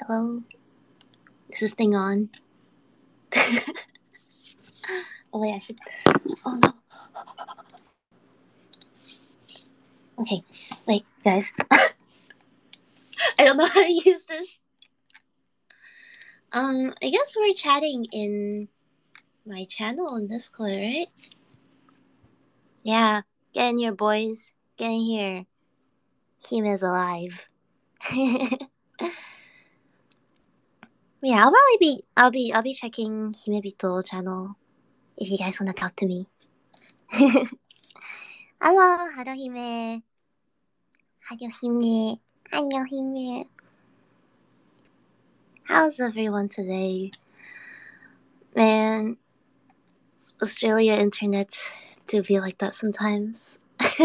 Hello? Is this thing on? Oh wait, I should. Oh no. Okay, wait, guys. I don't know how to use this. I guess we're chatting in my channel on Discord, right? Yeah, get in here, boys. Get in here. Hime is alive. Yeah, I'll be checking Himebito channel if you guys wanna talk to me. Hello, Haruhime. Haruhime. Haruhime. How's everyone today? Man, Australia internet do be like that sometimes.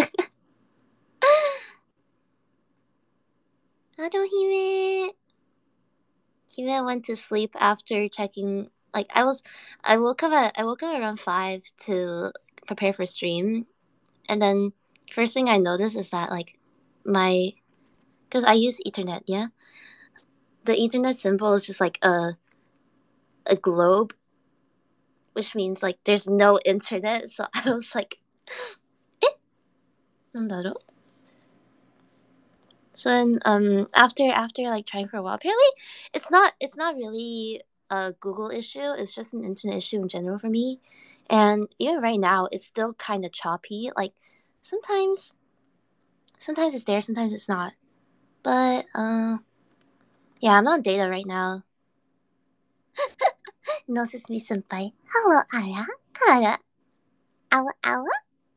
Haruhime. Hime went to sleep after checking. I woke up around 5 to prepare for stream, and then first thing I noticed is that my because I use Ethernet, yeah. The Ethernet symbol is just like a globe, which means like there's no internet. So I was like, eh, なんだろう? So then after like trying for a while, apparently it's not really a Google issue. It's just an internet issue in general for me. And even right now, it's still kind of choppy. Like sometimes it's there, sometimes it's not. But yeah, I'm on data right now. No Sesame Senpai. Hello, Ara. Ara. Ala Ala.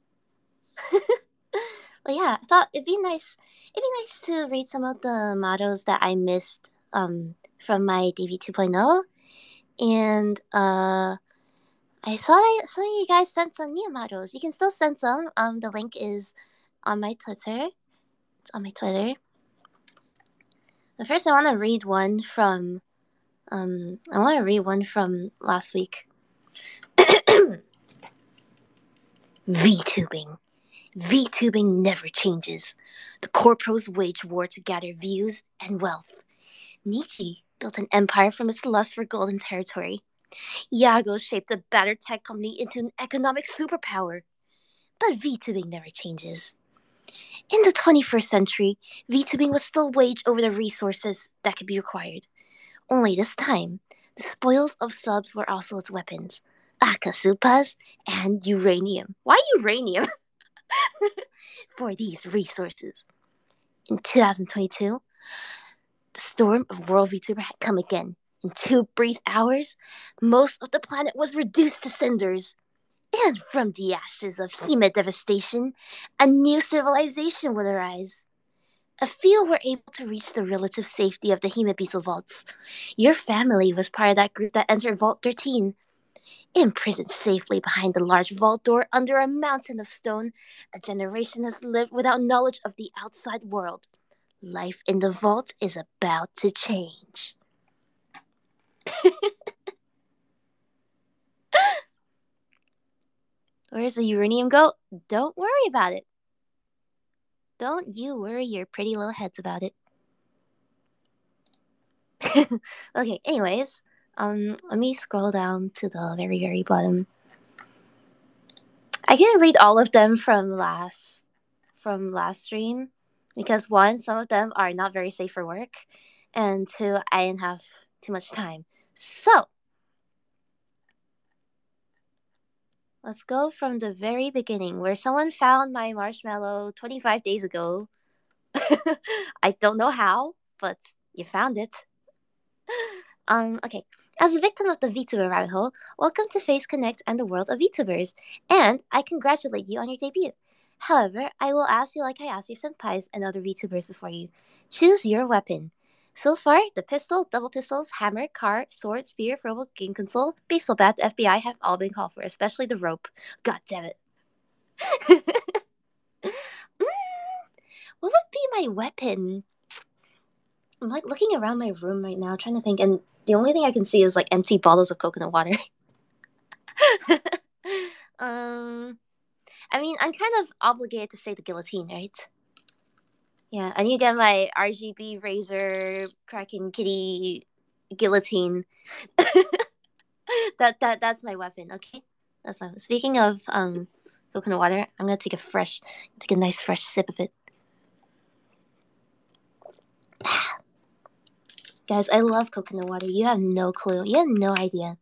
But yeah, I thought it'd be nice to read some of the mottos that I missed from my DB 2.0. And I saw that some of you guys sent some new mottos. You can still send some. The link is on my Twitter. It's on my Twitter. But first I wanna read one from last week. VTubing. VTubing never changes. The corpos wage war to gather views and wealth. Nietzsche built an empire from its lust for golden territory. Yago shaped a battered tech company into an economic superpower. But VTubing never changes. In the 21st century, VTubing was still waged over the resources that could be required. Only this time, the spoils of subs were also its weapons. Akasupas and uranium. Why uranium? For these resources. In 2022, the storm of World VTuber had come again. In 2 brief hours, most of the planet was reduced to cinders. And from the ashes of Hime devastation, a new civilization would arise. A few were able to reach the relative safety of the Hime Beetle vaults. Your family was part of that group that entered Vault 13. Imprisoned safely behind the large vault door under a mountain of stone, a generation has lived without knowledge of the outside world. Life in the vault is about to change. Where's the uranium go? Don't worry about it. Don't you worry your pretty little heads about it. Okay, anyways, let me scroll down to the very, very bottom. I can read all of them from last stream because one, some of them are not very safe for work, and two, I didn't have too much time. So let's go from the very beginning where someone found my marshmallow 25 days ago. I don't know how, but you found it. Okay. As a victim of the VTuber rabbit hole, welcome to Face Connect and the world of VTubers, and I congratulate you on your debut. However, I will ask you like I asked your senpais and other VTubers before you. Choose your weapon. So far, the pistol, double pistols, hammer, car, sword, spear, robot, game console, baseball bat, the FBI have all been called for, especially the rope. God damn it. What would be my weapon? I'm like looking around my room right now, trying to think, and the only thing I can see is like empty bottles of coconut water. I mean, I'm kind of obligated to say the guillotine, right? Yeah, I need to get my RGB razor cracking kitty guillotine. That's my weapon. Okay, that's my weapon. Speaking of coconut water, I'm gonna take a nice fresh sip of it. Guys, I love coconut water. You have no clue. You have no idea.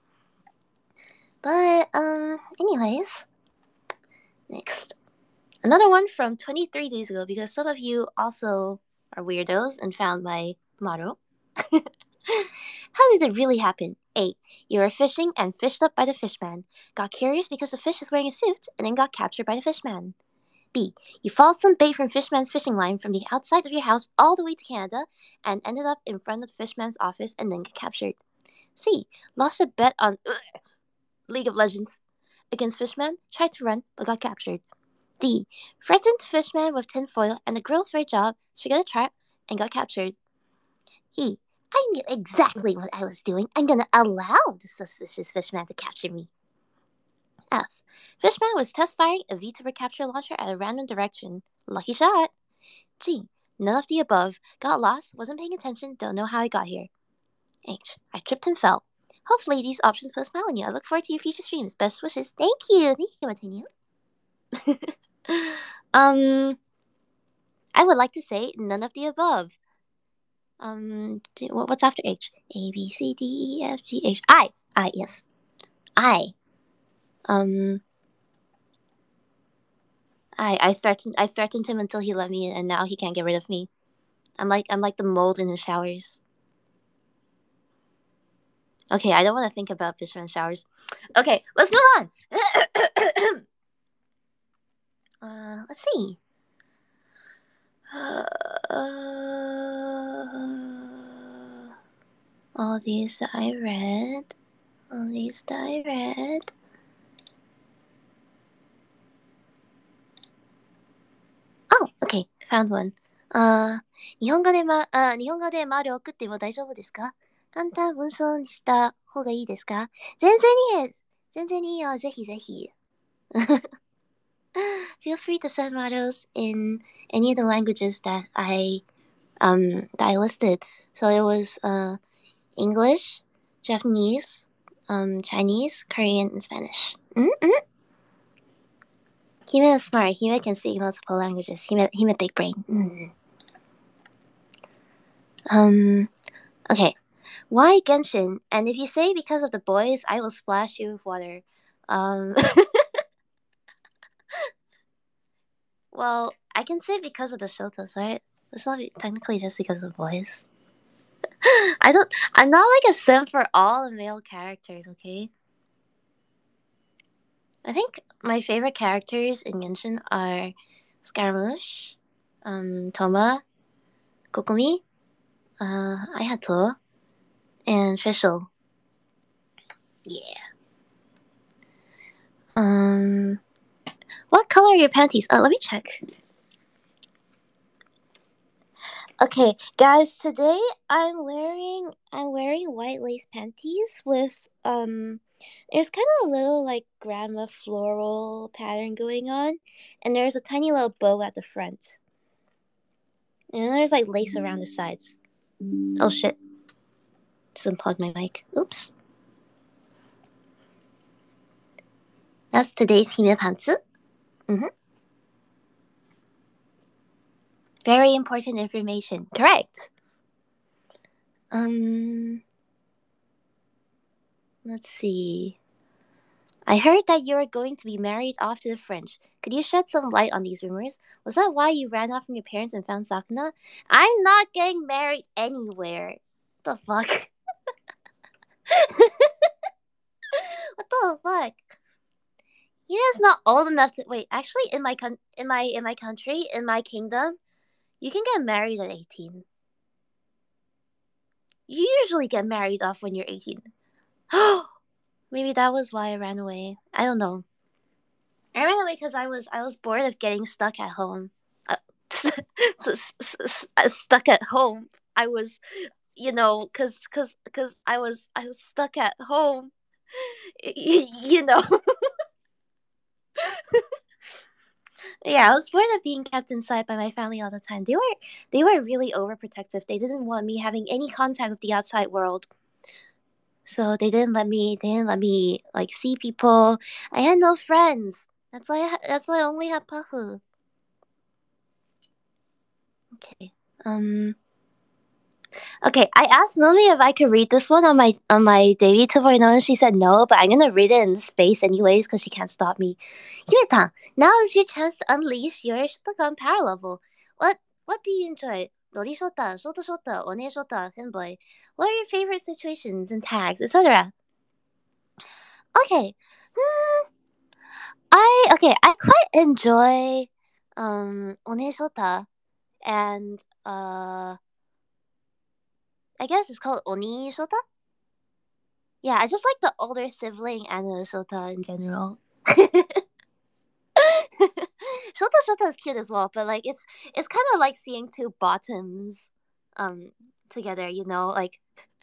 But anyways, next. Another one from 23 days ago because some of you also are weirdos and found my motto. How did it really happen? A. You were fishing and fished up by the fishman. Got curious because the fish is wearing a suit and then got captured by the fishman. B. You followed some bait from fishman's fishing line from the outside of your house all the way to Canada and ended up in front of the fishman's office and then got captured. C. Lost a bet on League of Legends against fishman, tried to run but got captured. D. Threatened fishman with tinfoil and the girl for a job, she got a trap and got captured. E. I knew exactly what I was doing. I'm gonna allow the suspicious fishman to capture me. F. Fishman was test firing a VTuber capture launcher at a random direction. Lucky shot. G. None of the above. Got lost, wasn't paying attention, don't know how I got here. H. I tripped and fell. Hopefully these options put a smile on you. I look forward to your future streams. Best wishes. Thank you. Thank you, Martini. I would like to say none of the above. What's after H? A, B, C, D, E, F, G, H. I. Yes. I. I threatened him until he let me in, and now he can't get rid of me. I'm like the mold in the showers. Okay, I don't want to think about fisherman showers. Okay, let's move on. Let's see. All these that I read. Oh, okay, found one. 日本語で送っても大丈夫ですか？簡単文章にした方がいいですか？全然いいです。全然いいよ。ぜひぜひ。Feel free to send models in any of the languages that I listed. So it was English, Japanese, Chinese, Korean, and Spanish. Hime is smart. Hime can speak multiple languages. Hime big brain. Okay. Why Genshin? And if you say because of the boys, I will splash you with water. Well, I can say because of the Shotas, right? It's not technically just because of the boys. I'm not like a sim for all the male characters, okay? I think my favorite characters in Genshin are Scaramouche, Toma, Kokomi, Ayato, and Fischl. Yeah. What color are your panties? Let me check. Okay, guys, today I'm wearing white lace panties with there's kind of a little like grandma floral pattern going on, and there's a tiny little bow at the front. And there's like lace around the sides. Oh shit. Just unplugged my mic. Oops. That's today's Hime Pantsu. Very important information. Correct. Let's see. I heard that you are going to be married off to the French. Could you shed some light on these rumors? Was that why you ran off from your parents and found Sakuna? I'm not getting married anywhere. What the fuck? What the fuck? He is not old enough to wait. Actually, in my country, in my kingdom, you can get married at 18. You usually get married off when you're 18. Maybe that was why I ran away. I don't know. I ran away because I was bored of getting stuck at home. Stuck at home. I was, because I was stuck at you know. Yeah, I was bored of being kept inside by my family all the time. They were really overprotective. They didn't want me having any contact with the outside world. So they didn't let me like see people. I had no friends. That's why I only had Pahu. Okay. Okay, I asked Mommy if I could read this one on my Davy 2.0 and she said no, but I'm gonna read it in space anyways because she can't stop me. Himeta, now is your chance to unleash your Shotokan power level. What do you enjoy? Nori Shota, Shota Shota, One Shota, Hinboy. What are your favorite situations and tags, etc.? Okay. Hmm, I quite enjoy One Shota and I guess it's called Oni Shota. Yeah, I just like the older sibling and the Shota in general. Shota Shota is cute as well, but like it's kind of like seeing two bottoms, um, together. Like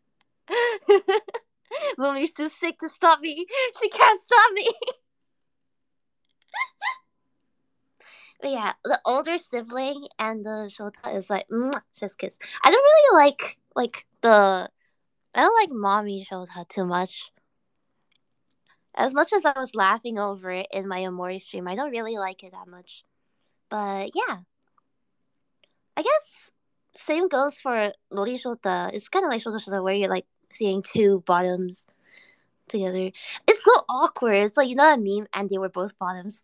Mommy's too sick to stop me. She can't stop me. But yeah, the older sibling and the Shota is like just kiss. I don't really like the I don't like mommy Shota too much. As much as I was laughing over it in my Amori stream, I don't really like it that much. But yeah, I guess same goes for Nori Shota. It's kind of like Shota Shota where you're like seeing two bottoms together. It's so awkward. It's like, a meme and they were both bottoms.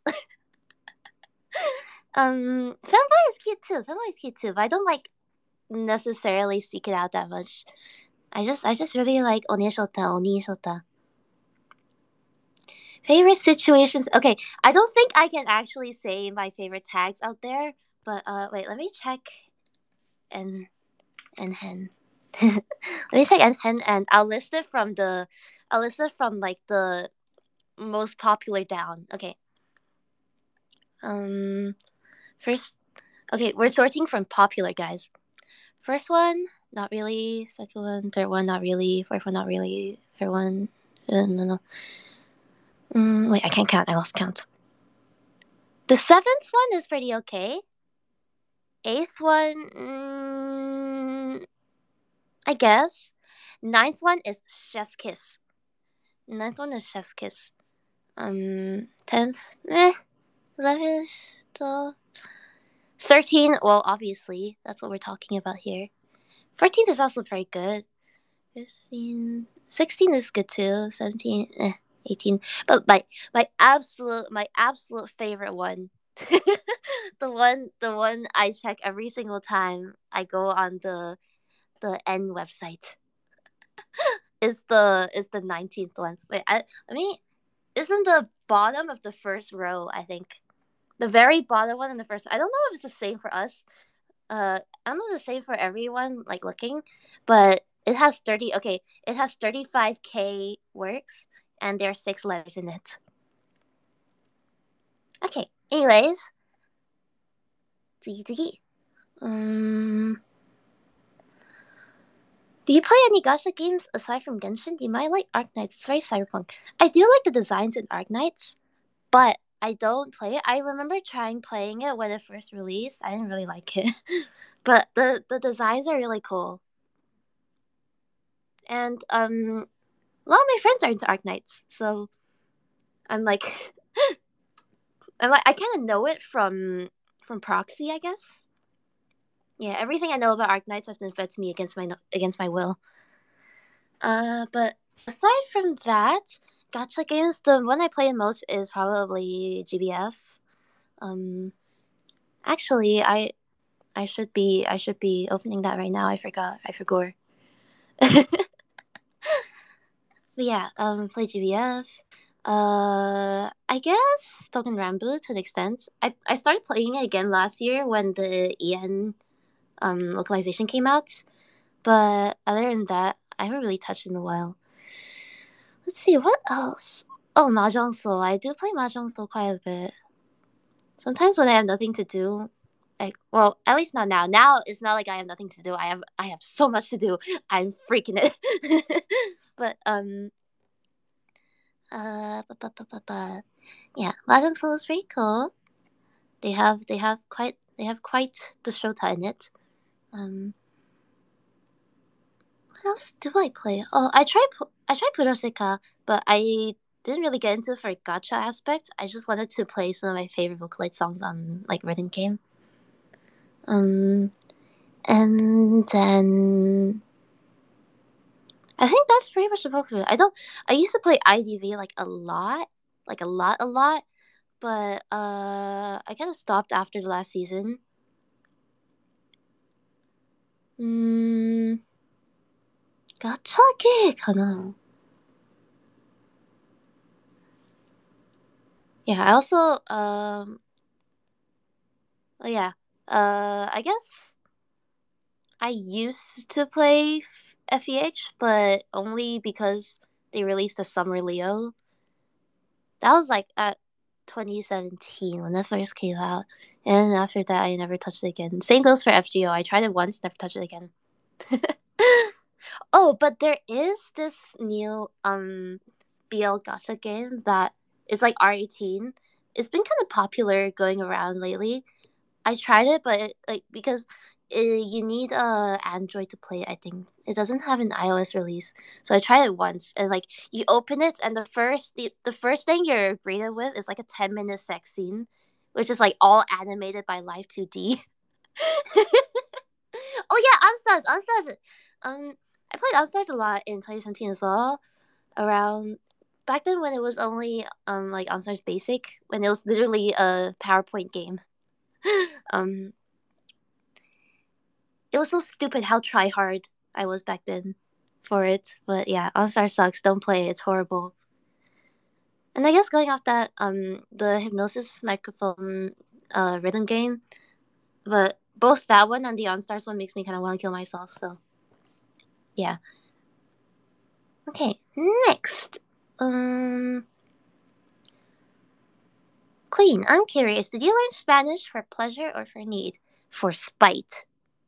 Fanboy is cute too. Fanboy is cute too, but I don't like necessarily seek it out that much. I just really like One Shota, Oni Shota. Favorite situations. Okay, I don't think I can actually say my favorite tags out there, but wait, let me check and hen. Let me check and hen, and I'll list it from like the most popular down. Okay. Um, first, okay, we're sorting from popular guys. First one, not really. Second one, third one, not really. Fourth one, not really. Third one, no, no. Wait, I can't count. I lost count. The seventh one is pretty okay. Eighth one, I guess. Ninth one is Chef's Kiss. Ninth one is Chef's Kiss. 10th, 11th, 12th. 13, well, obviously, that's what we're talking about here. 14th is also very good. 15, 16 is good too. 17, 18. But my absolute favorite one, the one I check every single time I go on the N website is the 19th one. Wait, I mean, isn't the bottom of the first row, I think. The very bottom one in the first. I don't know if it's the same for us. I don't know if it's the same for everyone. Like looking, but it has 30. Okay, it has 35K works, and there are 6 letters in it. Okay. Anyways, do you play any gacha games aside from Genshin? You might like Arknights. It's very cyberpunk. I do like the designs in Arknights, but I don't play it. I remember trying playing it when it first released. I didn't really like it, but the designs are really cool. And a lot of my friends are into Arknights, so I'm like, I kind of know it from proxy, I guess. Yeah, everything I know about Arknights has been fed to me against my will. But aside from that, gacha games, the one I play most is probably GBF. Um, actually, I should be opening that right now. I forgot. I forgot. But yeah, play GBF. I guess Token Rambo to an extent. I started playing it again last year when the EN localization came out. But other than that, I haven't really touched in a while. Let's see, what else? Oh, Mahjong Soul. I do play Mahjong Soul quite a bit. Sometimes when I have nothing to do, like, well, at least not now. Now it's not like I have nothing to do. I have so much to do. I'm freaking it. But yeah, Mahjong Soul is pretty cool. They have quite the Shota in it. What else do I play? Oh, I tried Puroseka, but I didn't really get into it for gacha aspect. I just wanted to play some of my favorite Vocaloid songs on like rhythm game. And then I think that's pretty much the bulk of it. I used to play IDV like a lot, a lot, but I kind of stopped after the last season. 가차게 가나. Yeah, I also oh yeah. I guess I used to play FEH, but only because they released a Summer Leo. That was like at 2017 when that first came out, and after that, I never touched it again. Same goes for FGO. I tried it once, never touched it again. Oh, but there is this new BL gacha game that is like R18. It's been kind of popular going around lately. I tried it, but because you need a Android to play it. I think it doesn't have an iOS release, so I tried it once, and like you open it, and the first thing you're greeted with is like a 10-minute sex scene, which is like all animated by Live 2D. Oh yeah, Unstars. I played Unstars a lot in 2017 as well. Around back then when it was only like Unstars Basic, when it was literally a PowerPoint game. um, it was so stupid how try hard I was back then for it. But yeah, All-Star sucks. Don't play it. It's horrible. And I guess going off that, the Hypnosis microphone rhythm game, but both that one and the OnStars one makes me kind of want to kill myself. So yeah. Okay, next. Queen, I'm curious. Did you learn Spanish for pleasure or for need? For spite.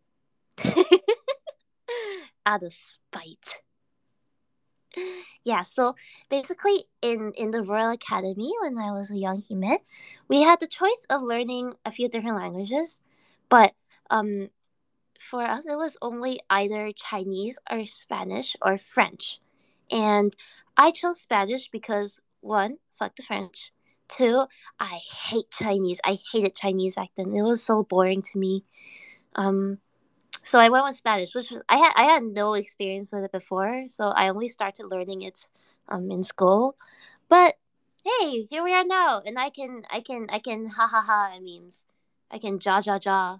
Out of spite. Yeah, so basically in the Royal Academy when I was a young Hime, we had the choice of learning a few different languages, but um for us it was only either Chinese or Spanish or French. And I chose Spanish because one, fuck the French. Two, I hate Chinese. I hated Chinese back then. It was so boring to me. Um so I went with Spanish, which was, I had no experience with it before, so I only started learning it in school. But hey, here we are now, and I can ha ha ha memes. I can ja ja ja.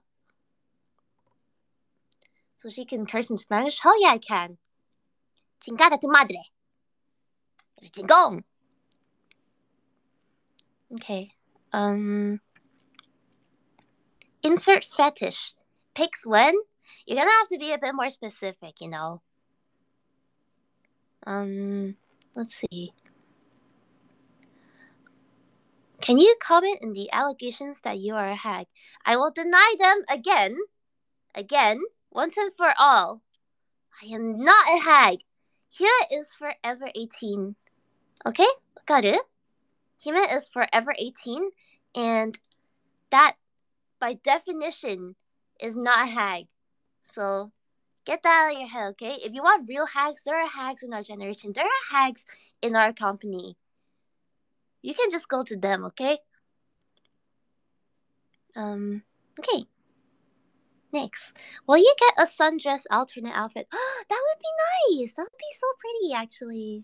So she can curse in Spanish? Hell yeah, I can. Chingada tu madre. Chingón. Okay. Insert fetish. Pics when? You're gonna have to be a bit more specific, you know. Let's see. Can you comment on the allegations that you are a hag? I will deny them again, once and for all. I am not a hag. Hime is forever 18. Okay? Wakaru? Hime is forever 18, and that, by definition, is not a hag. So, get that out of your head, okay? If you want real hags, there are hags in our generation. There are hags in our company. You can just go to them, okay? Okay. Next, will you get a sundress alternate outfit? That would be nice. That would be so pretty, actually.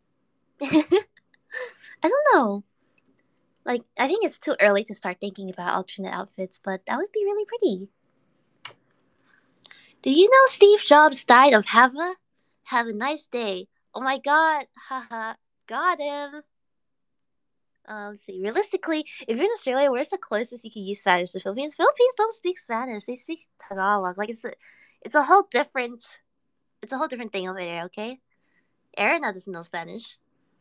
I don't know. Like, I think it's too early to start thinking about alternate outfits, but that would be really pretty. Do you know Steve Jobs died of HAVA? Have a nice day. Oh my god. Haha. Got him. Let's see. Realistically, if you're in Australia, where's the closest you can use Spanish to Philippines? Philippines don't speak Spanish. They speak Tagalog. Like it's a whole different thing over there. Okay, Arena doesn't know Spanish.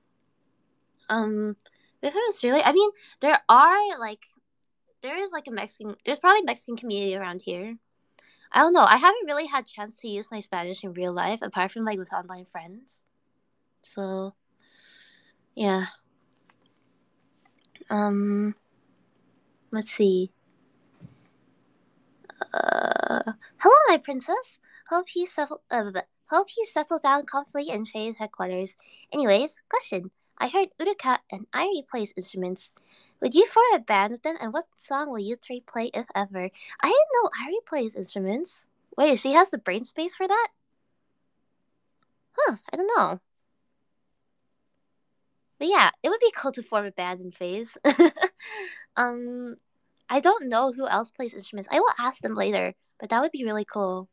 If in Australia, I mean, there is like a Mexican. There's probably Mexican community around here. I don't know. I haven't really had chance to use my Spanish in real life apart from like with online friends. So, yeah. Let's see. Hello, my princess. Hope you settle down comfortably in Faye's headquarters. Anyways, question. I heard Uruka and Irie plays instruments. Would you form a band with them, and what song will you three play, if ever? I didn't know Irie plays instruments. Wait, she has the brain space for that? Huh, I don't know. But yeah, it would be cool to form a band in Phase. um, I don't know who else plays instruments. I will ask them later, but that would be really cool.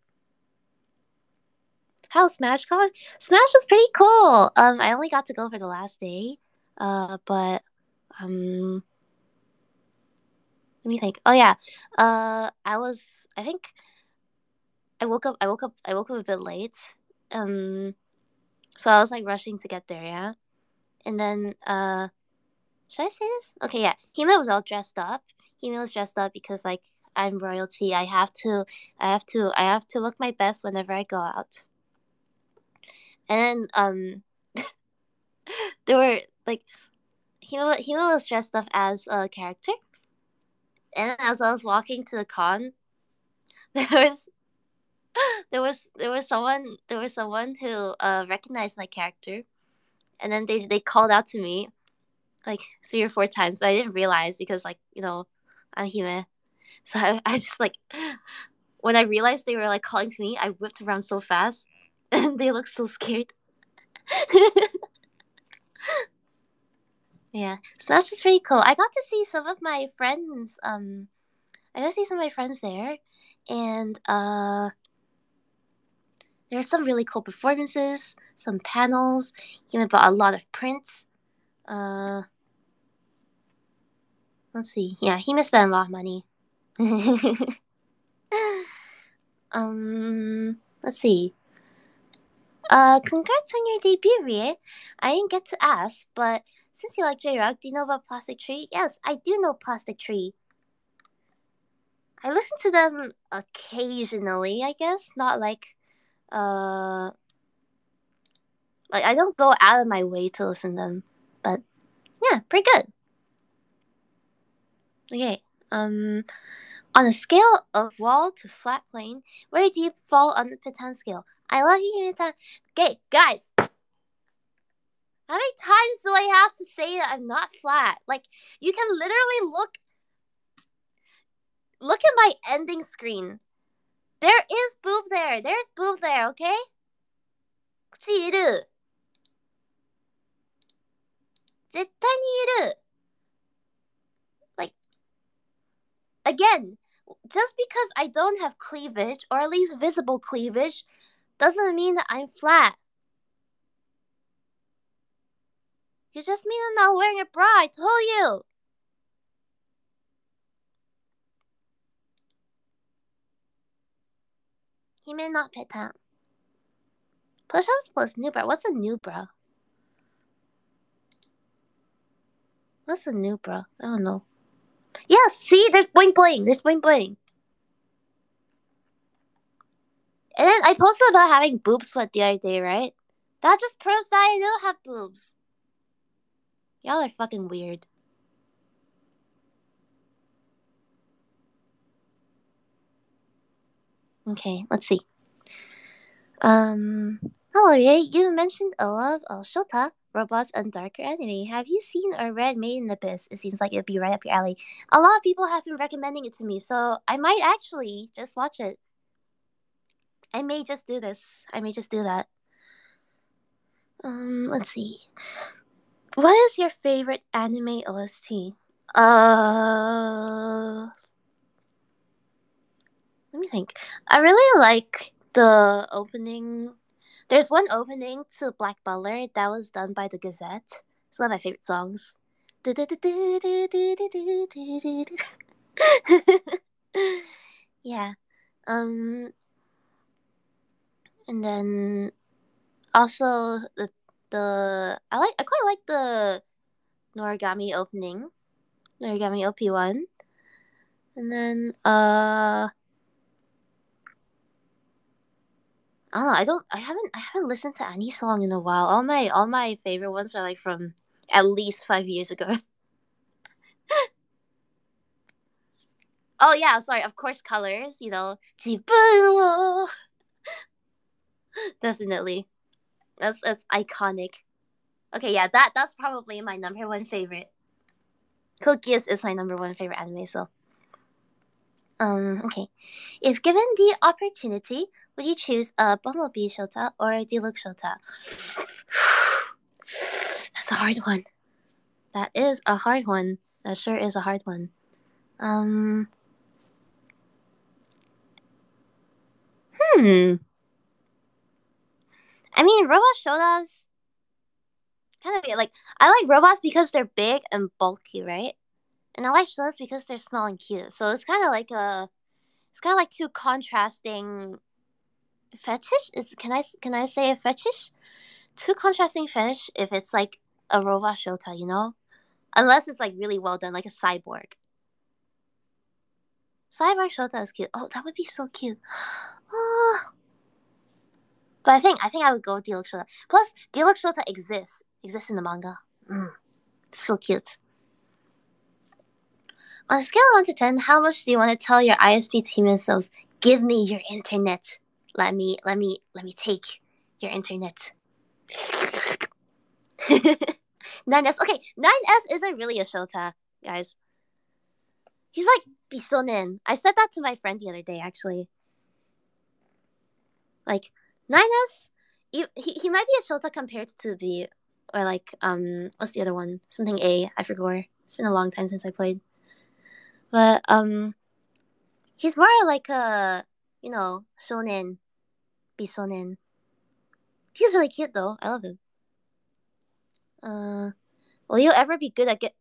How's SmashCon? Smash was pretty cool. I only got to go for the last day. But let me think. Oh yeah. I think I woke up a bit late. So I was like rushing to get there, yeah. And then should I say this? Okay, yeah. Hime was all dressed up. Hime was dressed up because like I'm royalty. I have to look my best whenever I go out. And then there were like Hime was dressed up as a character. And as I was walking to the con, there was there was someone who recognized my character, and then they called out to me like 3 or 4 times, but I didn't realize because like I'm Hime, so I just like when I realized they were like calling to me, I whipped around so fast, and they looked so scared. Yeah, Smash was pretty cool. I got to see some of my friends. I got to see some of my friends there, and there are some really cool performances, some panels. He bought a lot of prints. Uh, let's see. Yeah, he must spend a lot of money. Let's see. Congrats on your debut, Rie. I didn't get to ask, but since you like J-Rock, do you know about Plastic Tree? Yes, I do know Plastic Tree. I listen to them occasionally, I guess. Not like I don't go out of my way to listen to them, but yeah, pretty good. Okay. On a scale of wall to flat plane, where do you fall on the Patan scale? I love you, Patan. Okay, guys. How many times do I have to say that I'm not flat? Like, you can literally look at my ending screen. There is boob there. There's boob there, okay? 口いる。絶対にいる。Like, again, just because I don't have cleavage, or at least visible cleavage, doesn't mean that I'm flat. You just mean I'm not wearing a bra, I told you. He may not pay attention. Push-ups plus new bra. What's a new bra? What's a new bra? I don't know. Yes, see, there's boing boing. There's boing boing. And then I posted about having boob sweat the other day, right? That just proves that I do have boobs. Y'all are fucking weird. Okay, let's see. Hello, Ray. You mentioned a love of Shota, robots, and darker anime. Have you seen or read Made in Abyss? It seems like it'd be right up your alley. A lot of people have been recommending it to me, so I might actually just watch it. I may just do this. I may just do that. Let's see. What is your favorite anime OST? Let me think. I really like the opening. There's one opening to Black Butler that was done by the Gazette. It's one of my favorite songs. Yeah. And then also I quite like the Noragami opening. Noragami OP1. And then I don't know. I haven't listened to any song in a while. All my favorite ones are like from at least 5 years ago. Oh yeah, sorry. Of course, colors. You know, 自分を definitely. That's iconic. Okay, yeah, that's probably my number one favorite. Code Geass is my number one favorite anime. So, okay. If given the opportunity, would you choose a Bumblebee Shota or a Deluxe Shota? That's a hard one. That is a hard one. That sure is a hard one. Um, hmm. I mean, robot Shotas kind of like I like robots because they're big and bulky, right? And I like Shotas because they're small and cute. So it's kind of like two contrasting fetish. Is can I say a fetish? Two contrasting fetish if it's like a robot Shota, you know? Unless it's like really well done, like a cyborg. Cyborg Shota is cute. Oh, that would be so cute. Oh, but I think I would go with Deluxe Shota. Plus, Deluxe Shota exists in the manga. So cute. On a scale of 1 to 10, how much do you want to tell your ISP team themselves? Give me your internet. Let me take your internet. 9S. Okay, 9S isn't really a Shota, guys. He's like Bisonen. I said that to my friend the other day, actually. Like, 9S, he might be a Shota compared to B, or like, what's the other one? Something A, I forgot. It's been a long time since I played. But, he's more like a, shonen, Bisonen. He's really cute though. I love him. Will you ever be good at get?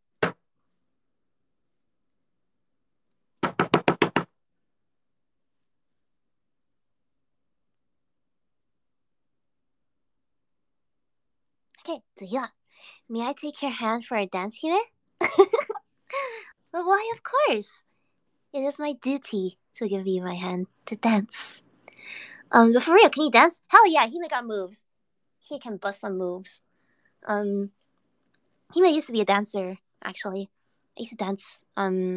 Okay, 次は May I take your hand for a dance, Hime? But why, of course. It is my duty to give you my hand to dance. But for real, can you dance? Hell yeah, Hime got moves. He can bust some moves. Hime used to be a dancer, actually. I used to dance.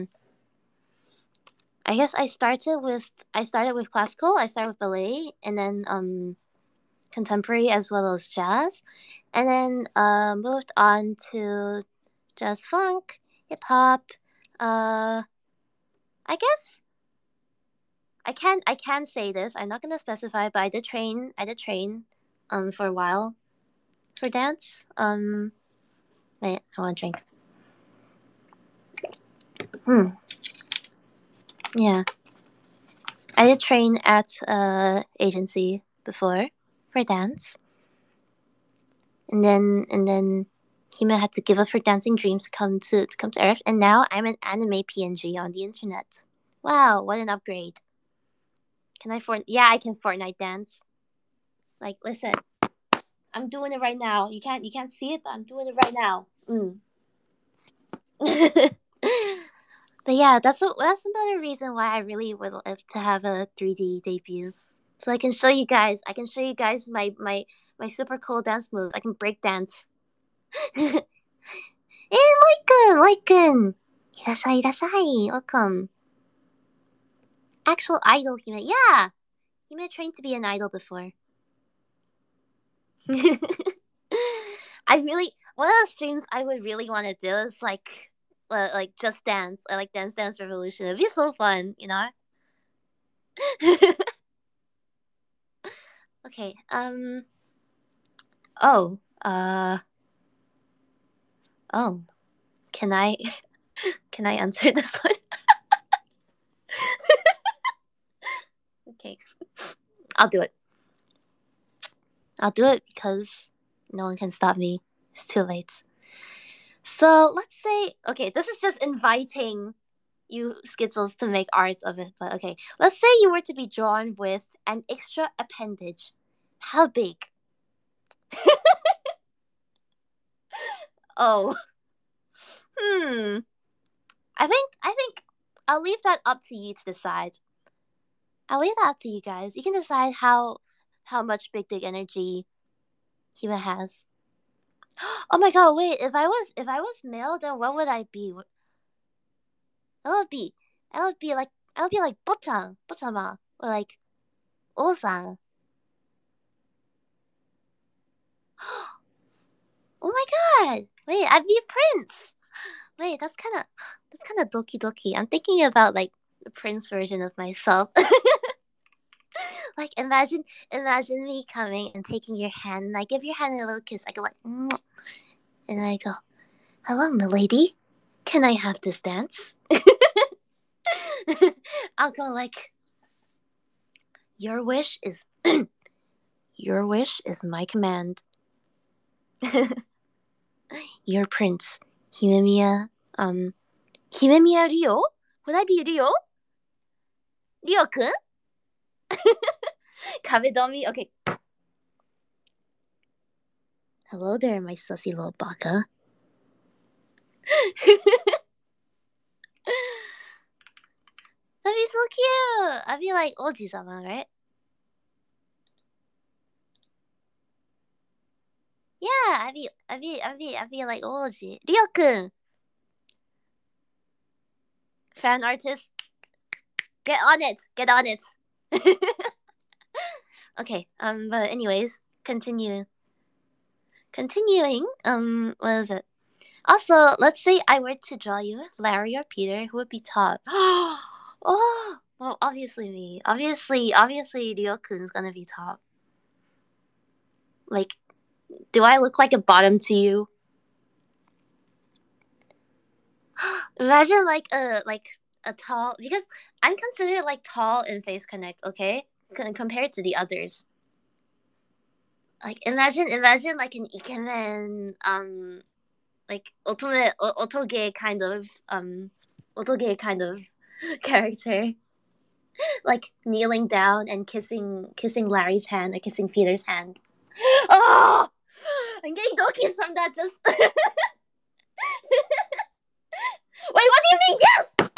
I guess I started with classical, I started with ballet, and then contemporary as well as jazz, and then moved on to jazz funk, hip hop. I guess I can say this. I'm not gonna specify, but I did train for a while for dance. Wait, I want to drink. Yeah, I did train at agency before for dance, and then Hima had to give up her dancing dreams to come to Earth, and now I'm an anime PNG on the internet. Wow, what an upgrade! Can I Yeah, I can Fortnite dance. Like, listen, I'm doing it right now. You can't see it, but I'm doing it right now. But yeah, that's another reason why I really would love to have a 3D debut, so I can show you guys. I can show you guys my super cool dance moves. I can break dance. Hey, Mike-kun! Irasai. Welcome. Actual idol, Hime. Yeah! Hime trained to be an idol before. One of the streams I would really want to do is like Just Dance or like Dance Dance Revolution. It'd be so fun, you know? Okay, oh, oh, can I, can I answer this one? Okay, I'll do it. I'll do it because no one can stop me. It's too late. So let's say, okay, this is just inviting you Skitzels to make arts of it, but okay. Let's say you were to be drawn with an extra appendage. How big? Oh, hmm. I think I'll leave that up to you to decide. I'll leave that up to you guys. You can decide how much big dick energy Hima has. Oh my god, wait, if I was male, then what would I be? What would it be? I would be like Bochan, Bochama, or like Osan. Oh my god! Wait, I'd be a prince. Wait, that's kind of doki doki. I'm thinking about like the prince version of myself. Like imagine me coming and taking your hand, and I give your hand a little kiss. I go like, "Mwah," and I go, "Hello, milady. Can I have this dance?" I'll go like, "Your wish is your wish is my command." Your prince, Himemiya. Himemiya Rio. Would I be Rio? Rio-kun? Kabedomi. Okay. Hello there, my sussy little baka. That'd be so cute. I'd be like Oji-sama, right? Yeah, I'd be like Oji. Ryo-kun, fan artist, get on it, get on it. Okay, but anyways, continuing, what is it? Also, let's say I were to draw you with Larry or Peter, who would be top? Oh, well, obviously me. Obviously, Ryo-kun's gonna be top. Like, do I look like a bottom to you? Imagine like a tall, because I'm considered like tall in Face Connect, okay? Compared to the others. Like imagine like an ikemen, like ultimate otoge kind of character, like kneeling down and kissing Larry's hand or kissing Peter's hand. Oh, I'm getting dokis from that. Just wait, what do you mean? Yes.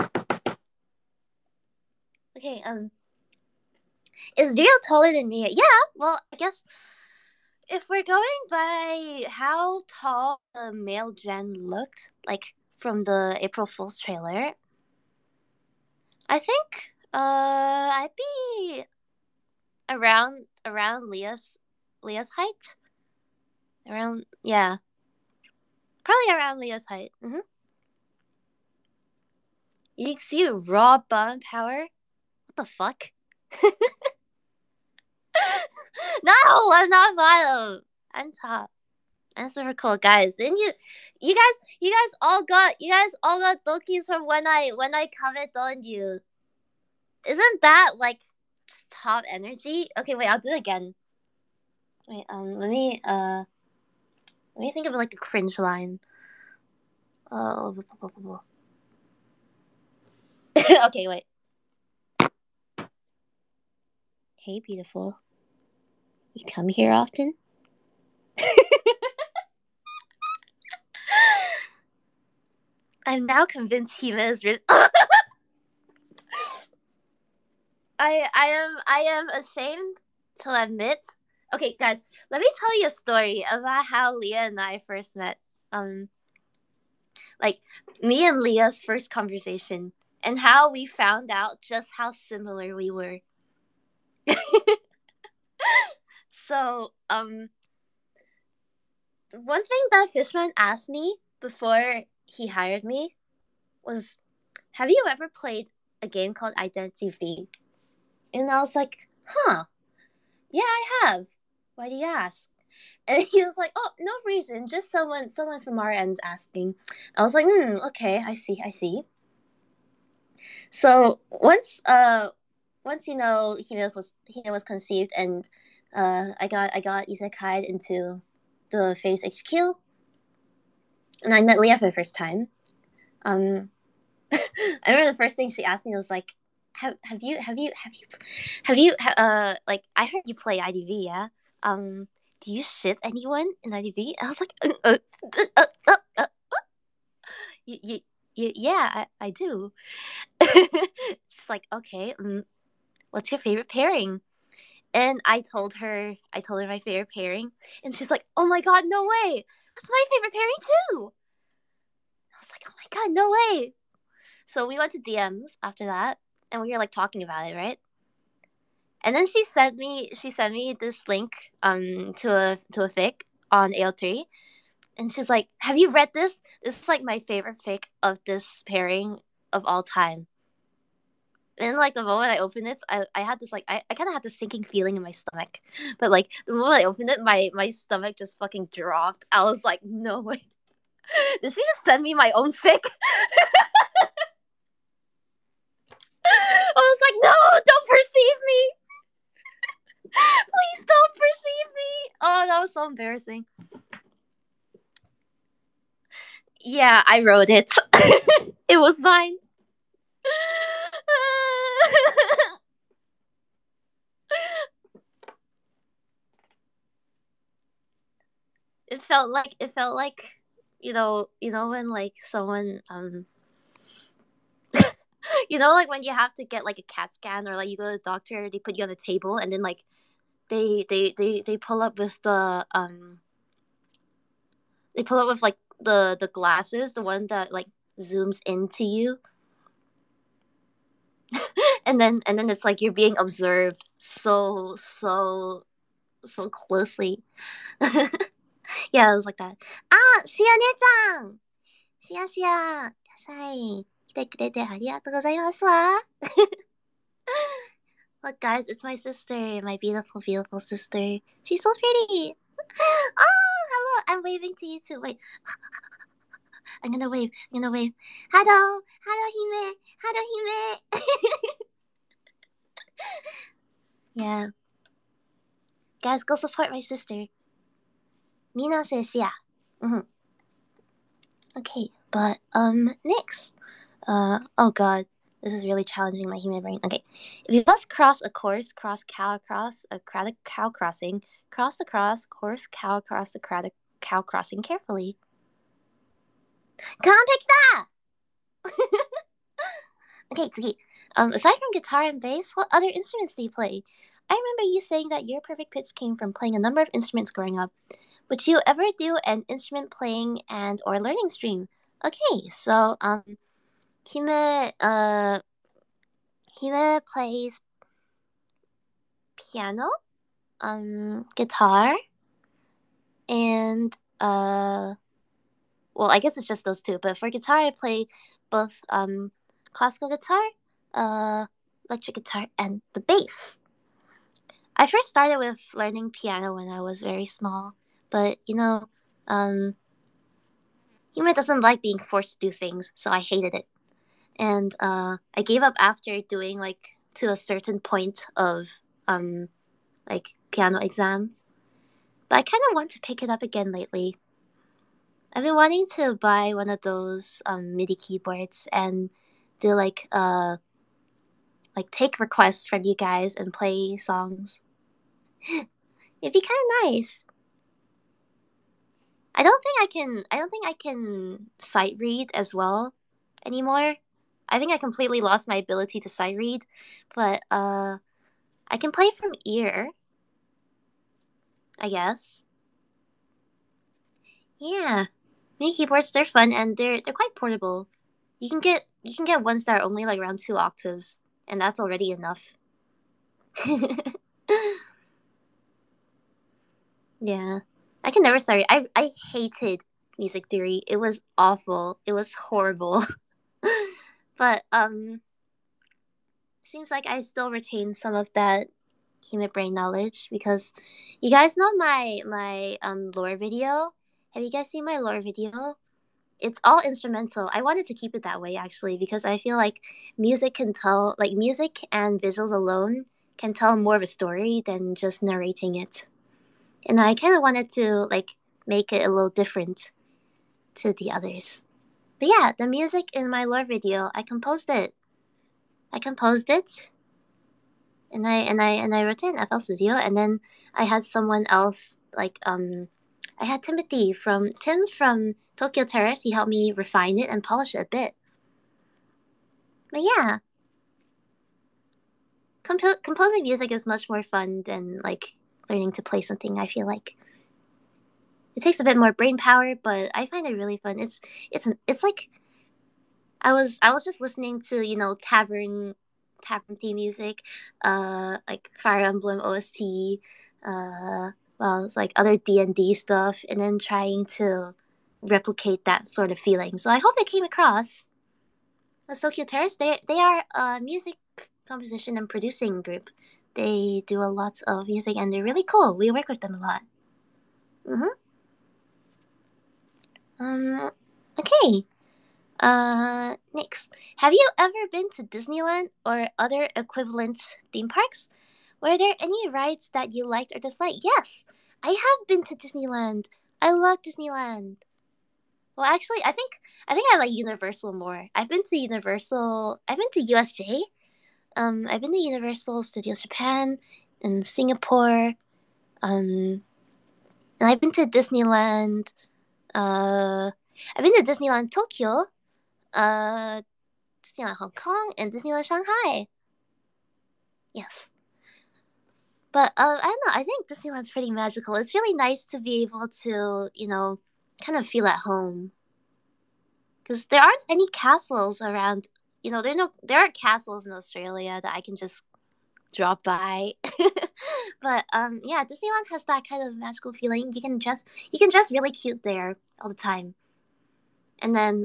Okay. Is Rio taller than me? Yeah. Well, I guess if we're going by how tall the male Jen looked, like from the April Fool's trailer, I think I'd be around Leah's height. Around, yeah, probably around Leah's height. You see raw bottom power. What the fuck? No, I'm not bottom. I'm top. I'm super cool, guys. Didn't you guys all got dokis from when I comment on you. Isn't that like just top energy? Okay, wait, I'll do it again. Wait, let me think of like a cringe line. Oh, okay, wait. Hey, beautiful. You come here often? I'm now convinced Hima is rich. I am ashamed to admit. Okay, guys, let me tell you a story about how Leah and I first met. Like me and Leah's first conversation and how we found out just how similar we were. So, one thing that Fishman asked me before he hired me was, "Have you ever played a game called Identity V?" And I was like, "Huh, yeah, I have. Why do you ask?" And he was like, "Oh, no reason. Just someone from our end's asking." I was like, okay, I see. So once he was conceived and I got isekai into the Face HQ and I met Leah for the first time. I remember the first thing she asked me was like, like I heard you play IDV, yeah? Do you ship anyone in IDV? I was like, yeah, I do. She's like, okay, what's your favorite pairing? And I told her my favorite pairing, and she's like, oh my god, no way, that's my favorite pairing too. I was like, oh my god, no way. So we went to DMs after that, and we were like talking about it, right? And then she sent me this link to a fic on AO3, and she's like, "Have you read this? This is like my favorite fic of this pairing of all time." And like the moment I opened it, I had this like I kind of had this sinking feeling in my stomach, but like the moment I opened it, my stomach just fucking dropped. I was like, no way, did she just send me my own fic? I was like, no, don't perceive me. Please don't perceive me. Oh, that was so embarrassing. Yeah, I wrote it. It was mine. It felt like when like someone like when you have to get like a CAT scan, or like you go to the doctor, they put you on a table, and then like they pull up with like the glasses, the one that like zooms into you, and then it's like you're being observed so closely. Yeah, it was like that. Ah, Shia 姉ちゃん、シアシア、いらっしゃい。来てくれてありがとうございますわ。Look, guys, it's my sister, my beautiful, beautiful sister. She's so pretty. Oh, hello. I'm waving to you too. Wait, I'm gonna wave. I'm gonna wave. Hello, hello, Hime. Hello, Hime. Yeah. Guys, go support my sister. Mina says yeah. Mm-hmm. Okay, but next. Oh god, this is really challenging my human brain. Okay, if you must cross a course, cross cow across a crowded cow crossing, cross the course cow across the crowded cow crossing carefully. Come pick that. Okay, okay. Aside from guitar and bass, what other instruments do you play? I remember you saying that your perfect pitch came from playing a number of instruments growing up. Would you ever do an instrument playing and or learning stream? Okay, so Hime Hime plays piano, guitar, and well, I guess it's just those two. But for guitar, I play both classical guitar, uh, electric guitar, and the bass. I first started with learning piano when I was very small, but um, Hime doesn't like being forced to do things, so I hated it, and I gave up after doing like to a certain point of like piano exams. But I kind of want to pick it up again lately. I've been wanting to buy one of those MIDI keyboards and do like take requests from you guys and play songs. It'd be kind of nice. I don't think I can sight read as well anymore. I think I completely lost my ability to sight read, but I can play from ear, I guess. Yeah. Mini keyboards, they're fun and they're quite portable. You can get ones that are only like around 2 octaves, and that's already enough. Yeah. I can never start. I hated music theory. It was awful. It was horrible. But seems like I still retain some of that human brain knowledge because you guys know my lore video. Have you guys seen my lore video? It's all instrumental. I wanted to keep it that way actually because I feel like music and visuals alone can tell more of a story than just narrating it. And I kind of wanted to like make it a little different to the others. But yeah, the music in my lore video, I composed it. I composed it, and I wrote it in FL Studio, and then I had someone else I had Tim from Tokyo Terrace. He helped me refine it and polish it a bit. But yeah, composing music is much more fun than like learning to play something. I feel like it takes a bit more brain power, but I find it really fun. It's like I was just listening to tavern theme music, like Fire Emblem OST, well, it's like other D&D stuff, and then trying to replicate that sort of feeling. So I hope they came across. The Tokyo Terrace, they are a music composition and producing group. They do a lot of music and they're really cool. We work with them a lot. Mm-hmm. Um. Okay. Next, have you ever been to Disneyland or other equivalent theme parks? Were there any rides that you liked or disliked? Yes, I have been to Disneyland. I love Disneyland. Well, actually, I think I like Universal more. I've been to Universal. I've been to USJ. I've been to Universal Studios Japan and Singapore. And I've been to Disneyland. Uh, I've been to Disneyland Tokyo. Uh, Disneyland Hong Kong and Disneyland Shanghai. Yes. But I don't know. I think Disneyland's pretty magical. It's really nice to be able to, kind of feel at home. Because there aren't any castles around. There aren't castles in Australia that I can just drop by. But yeah, Disneyland has that kind of magical feeling. You can dress really cute there all the time. And then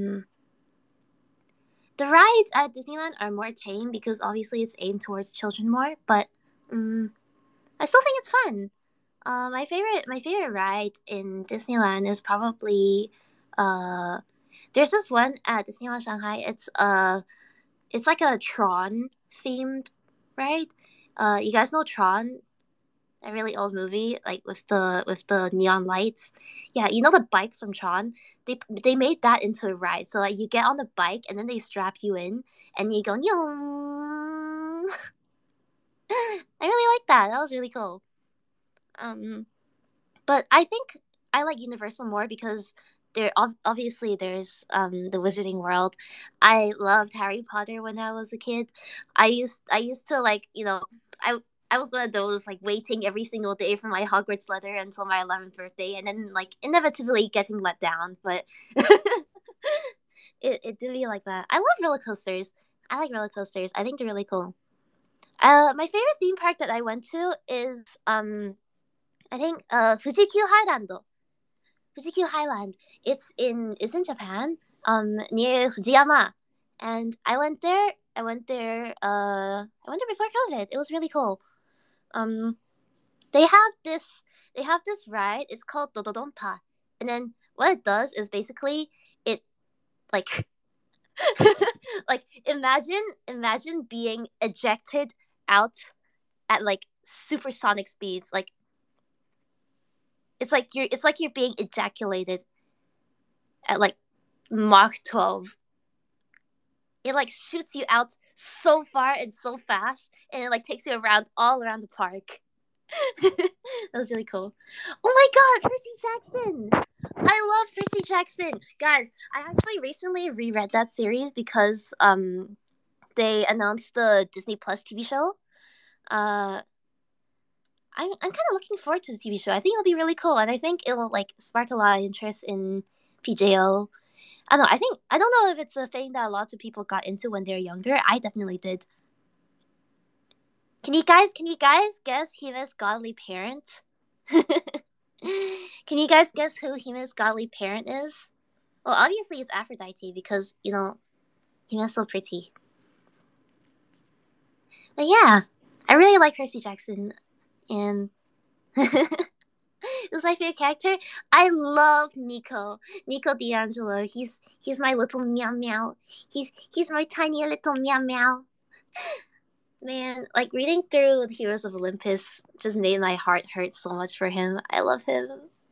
the rides at Disneyland are more tame because obviously it's aimed towards children more, but I still think it's fun. My favorite ride in Disneyland is probably uh there's this one at Disneyland Shanghai. It's like a Tron themed ride. You guys know Tron, a really old movie, like with the neon lights. Yeah, you know the bikes from Tron. They made that into a ride. So like you get on the bike and then they strap you in and you go. Nyong. I really like that. That was really cool. Um, but I think I like Universal more because obviously there's the Wizarding World. I loved Harry Potter when I was a kid. I used to like I was one of those like waiting every single day for my Hogwarts letter until my 11th birthday, and then like inevitably getting let down. But it did be like that. I love roller coasters. I like roller coasters. I think they're really cool. My favorite theme park that I went to is I think Fujikyu Highland. Fujikyu Highland. It's in Japan, near Fujiyama, and I went there. I went there before COVID. It was really cool. Um, they have this ride. It's called Dododonpa, and then what it does is basically it like like imagine being ejected out at like supersonic speeds. Like it's like you're being ejaculated at like Mach 12. It like shoots you out so far and so fast, and it like takes you around all around the park. That was really cool. Oh my god, Percy Jackson! I love Percy Jackson, guys. I actually recently reread that series because they announced the Disney Plus TV show. Uh, I'm kind of looking forward to the TV show. I think it'll be really cool, and I think it'll like spark a lot of interest in PJO. I don't know. I don't know if it's a thing that lots of people got into when they're younger. I definitely did. Can you guys guess Hime's godly parent? Can you guys guess who Hime's godly parent is? Well, obviously it's Aphrodite because Hime's so pretty. But yeah, I really like Percy Jackson, and who's my favorite character? I love Nico. Nico D'Angelo. He's my little meow meow. He's my tiny little meow meow. Man, like reading through the Heroes of Olympus just made my heart hurt so much for him. I love him.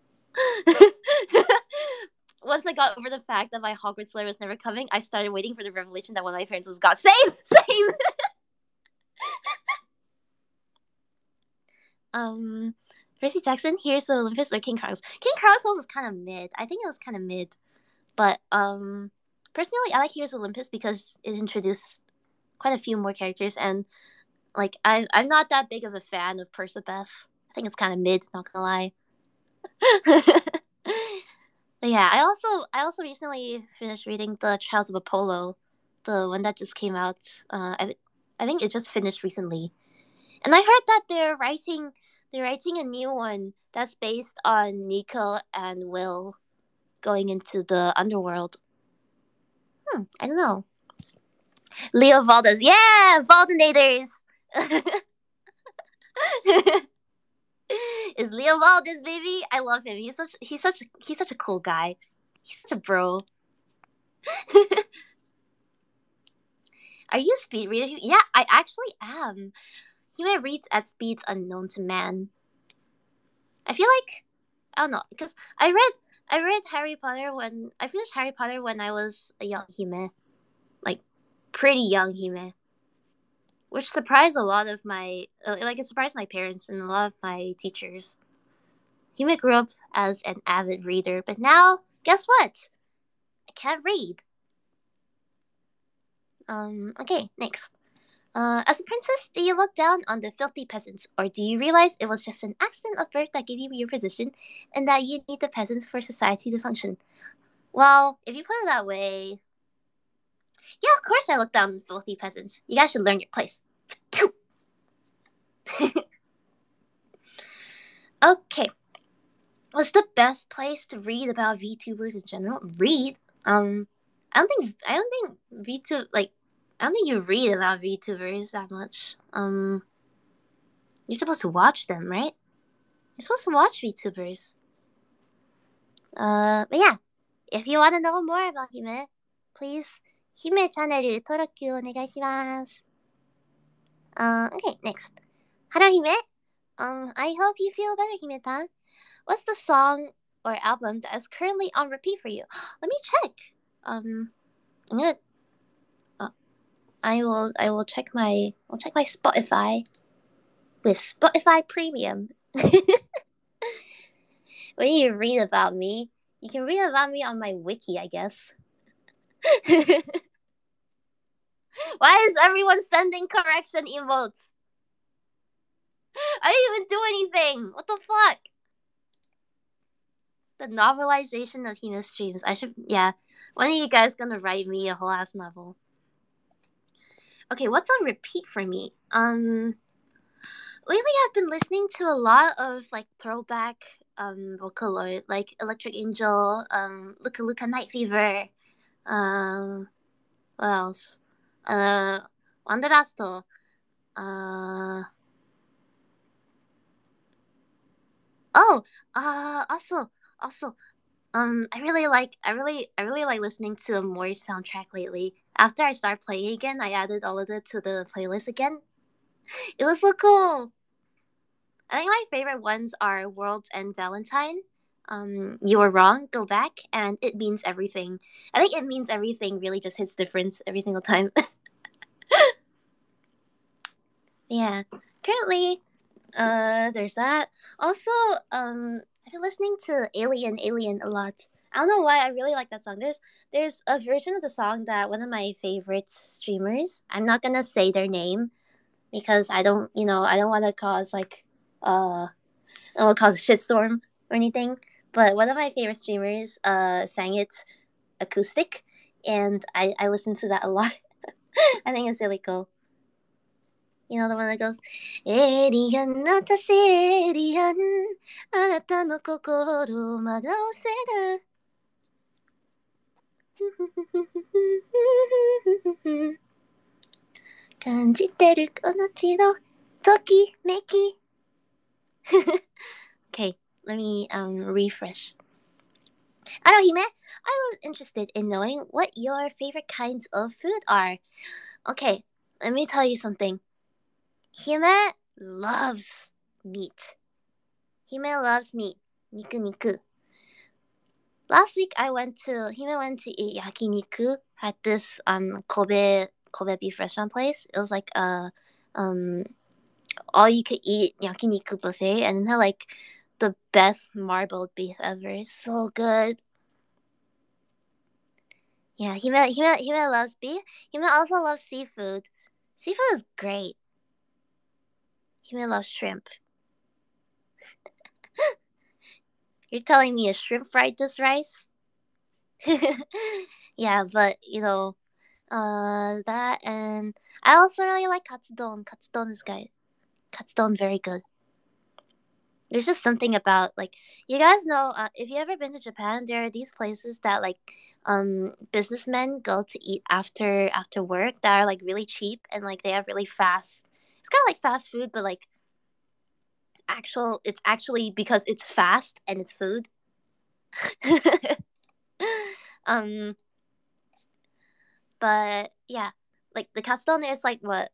Once I got over the fact that my Hogwarts letter was never coming, I started waiting for the revelation that one of my parents was God. Same. um, Percy Jackson, Heroes of Olympus, or King Chronicles. King Chronicles is kind of mid. I think it was kind of mid, but personally, I like Heroes of Olympus because it introduced quite a few more characters, and like I'm not that big of a fan of Persebeth. I think it's kind of mid, not gonna lie. But yeah, I also also recently finished reading The Trials of Apollo, the one that just came out. I think it just finished recently, and I heard that they're writing a new one that's based on Nico and Will going into the underworld. I don't know. Leo Valdez, yeah, Valdenators. Is Leo Valdez, baby? I love him. He's such a cool guy. He's such a bro. Are you a speed reader? Yeah, I actually am. He may read at speeds unknown to man. I feel like I don't know because I read Harry Potter when I finished Harry Potter when I was a young Hime, like pretty young Hime, which surprised a lot of my like it surprised my parents and a lot of my teachers. Hime grew up as an avid reader, but now guess what? I can't read. Okay, next. As a princess, do you look down on the filthy peasants, or do you realize it was just an accident of birth that gave you your position, and that you need the peasants for society to function? Well, if you put it that way, yeah, of course I look down on the filthy peasants. You guys should learn your place. Okay, what's the best place to read about VTubers in general? Read? I don't think VTube like I don't think you read about VTubers that much. You're supposed to watch them, right? You're supposed to watch VTubers. But yeah, if you want to know more about Hime, please Hime channel 登録お願いします. Okay, next. Hello Hime. I hope you feel better, Hime-tan. What's the song or album that is currently on repeat for you? Let me check. I'm gonna. I will check my. I'll check my Spotify with Spotify Premium. When you read about me, you can read about me on my wiki, I guess. Why is everyone sending correction emotes? I didn't even do anything. What the fuck? The novelization of Hime streams. I should, yeah. When are you guys gonna write me a whole ass novel? Okay, what's on repeat for me? Lately I've been listening to a lot of like throwback Vocaloid, like Electric Angel, Luka Luka Night Fever, what else? Wanderlust. Oh, also, I really like listening to the Mori soundtrack lately. After I start playing again, I added all of it to the playlist again. It was so cool. I think my favorite ones are World's End Valentine, You Were Wrong, Go Back, and It Means Everything. I think It Means Everything really just hits different every single time. Yeah. Currently, there's that. Also, I've been listening to Alien a lot. I don't know why I really like that song. There's a version of the song that one of my favorite streamers. I'm not gonna say their name because I don't want to cause like I don't want to cause a shitstorm or anything. But one of my favorite streamers sang it acoustic, and I listen to that a lot. I think it's really cool. You know the one that goes, Alien, 私エリアン、あなたの心を惑わせる。感じてるこの血のときめき。Okay, let me refresh. Arahime, I was interested in knowing what your favorite kinds of food are. Okay, let me tell you something. Hime loves meat. Hime loves meat. Niku niku. Last week Hime went to eat yakiniku at this Kobe beef restaurant place. It was like a all you could eat yakiniku buffet, and it had like the best marbled beef ever. So good. Yeah, Hime loves beef. Hime also loves seafood. Seafood is great. Hime loves shrimp. You're telling me a shrimp fried this rice? Yeah, but that, and I also really like katsudon. Katsudon is good. Katsudon very good. There's just something about, like, you guys know, if you ever been to Japan, there are these places that, like, businessmen go to eat after work that are, like, really cheap, and, like, they have really fast. It's kind of like fast food, but, like, it's actually because it's fast and it's food. um but yeah, like, the katsudon is like what,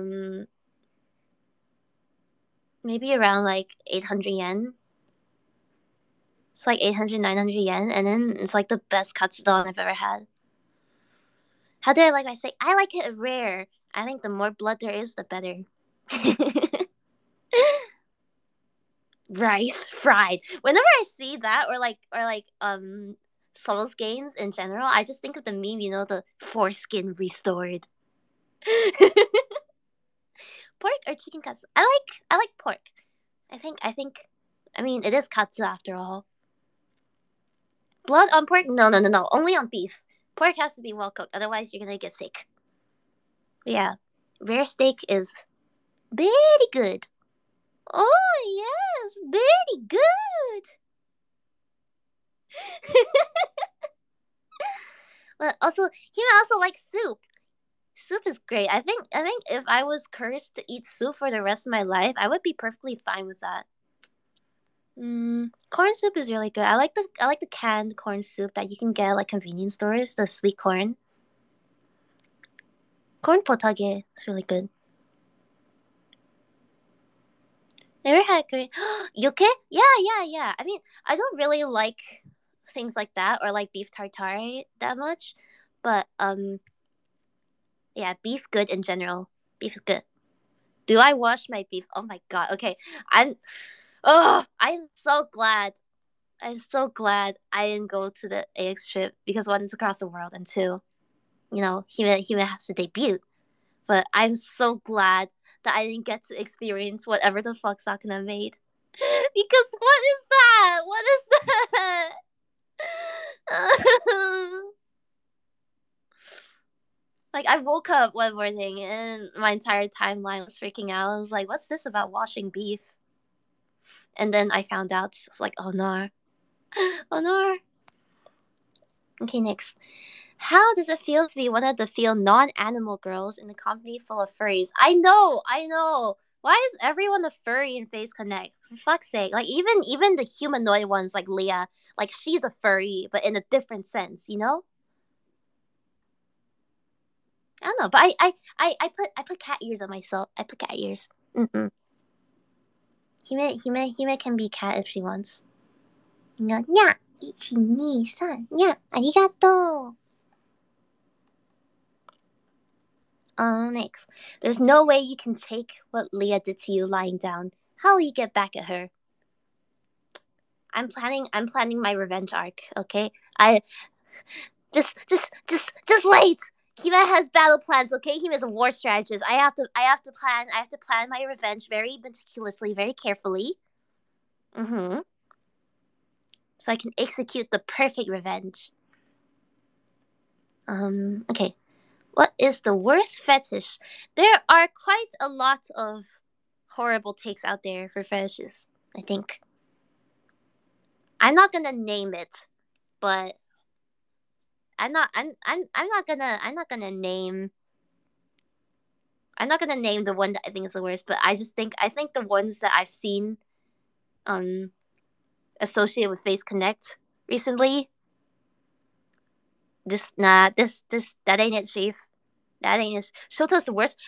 maybe around like 800 yen. It's like 800, 900 yen, and then it's like the best katsudon I've ever had. How do I like? I say I like it rare. I think the more blood there is, the better. Rice fried. Whenever I see that, or like Souls games in general, I just think of the meme, the foreskin restored. Pork or chicken katsu? I like pork. I mean, it is katsu after all. Blood on pork? No, no, no, no. Only on beef. Pork has to be well cooked, otherwise you're gonna get sick. Yeah, rare steak is very good. Oh yes, very good. But also, he also likes soup. Soup is great. I think if I was cursed to eat soup for the rest of my life, I would be perfectly fine with that. Corn soup is really good. I like the canned corn soup that you can get at, like, convenience stores. The sweet corn. Corn potage is really good. Never had Korean yuke? Yeah, yeah, yeah. I mean, I don't really like things like that, or like beef tartare that much, but yeah, beef good in general. Beef is good. Do I wash my beef? Oh my god. Okay, I'm. Oh, I'm so glad. I'm so glad I didn't go to the AX trip, because one, it's across the world, and two, Hime has to debut. But I'm so glad that I didn't get to experience whatever the fuck Sakuna made. Because what is that? What is that? Like, I woke up one morning and my entire timeline was freaking out. I was like, what's this about washing beef? And then I found out. It's like, oh no. Oh no. Okay, next. How does it feel to be one of the few non-animal girls in a company full of furries? I know, I know. Why is everyone a furry in Face Connect? For fuck's sake! Like, even the humanoid ones, like Leah, like, she's a furry, but in a different sense, you know? I don't know, but I put cat ears on myself. I put cat ears. Mm-mm. Hime can be cat if she wants. Nya, 1、2、3、nya, arigato. Next. There's no way you can take what Leah did to you lying down. How will you get back at her? I'm planning my revenge arc, okay? I just wait. Hime has battle plans, okay? Hime is a war strategist. I have to plan my revenge very meticulously, very carefully. Mm-hmm. So I can execute the perfect revenge. Okay. What is the worst fetish? There are quite a lot of horrible takes out there for fetishes, I think. I'm not gonna name it, but I'm not gonna name the one that I think is the worst, but I think the ones that I've seen um associated with Face Connect recently, this that ain't it, Chief. That ain't it. Shoto's the worst.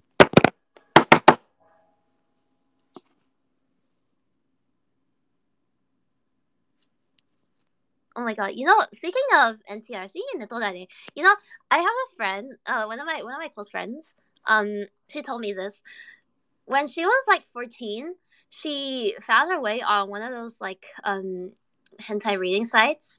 Oh my god! Speaking of NTR, speaking of Todare, I have a friend, one of my close friends. She told me this when she was like 14. She found her way on one of those, like, hentai reading sites,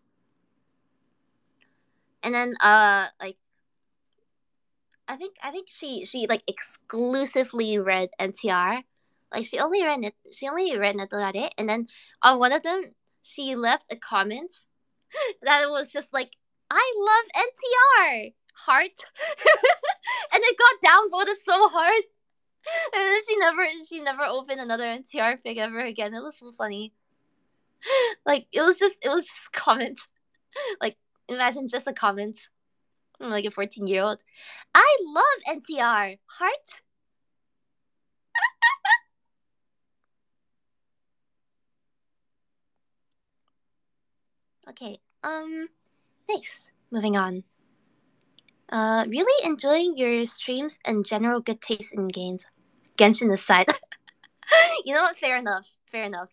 and then like, I think she like exclusively read NTR. Like, she only read Netodare, and then on one of them she left a comment that was just like I love NTR. Heart. And it got downvoted so hard. And then she never opened another NTR fic ever again. It was so funny. Like it was just a comment. Like imagine just a comment from like a 14-year-old. I love NTR. Heart. Okay. Next. Moving on. Really enjoying your streams and general good taste in games. Genshin aside. You know what? Fair enough. Fair enough.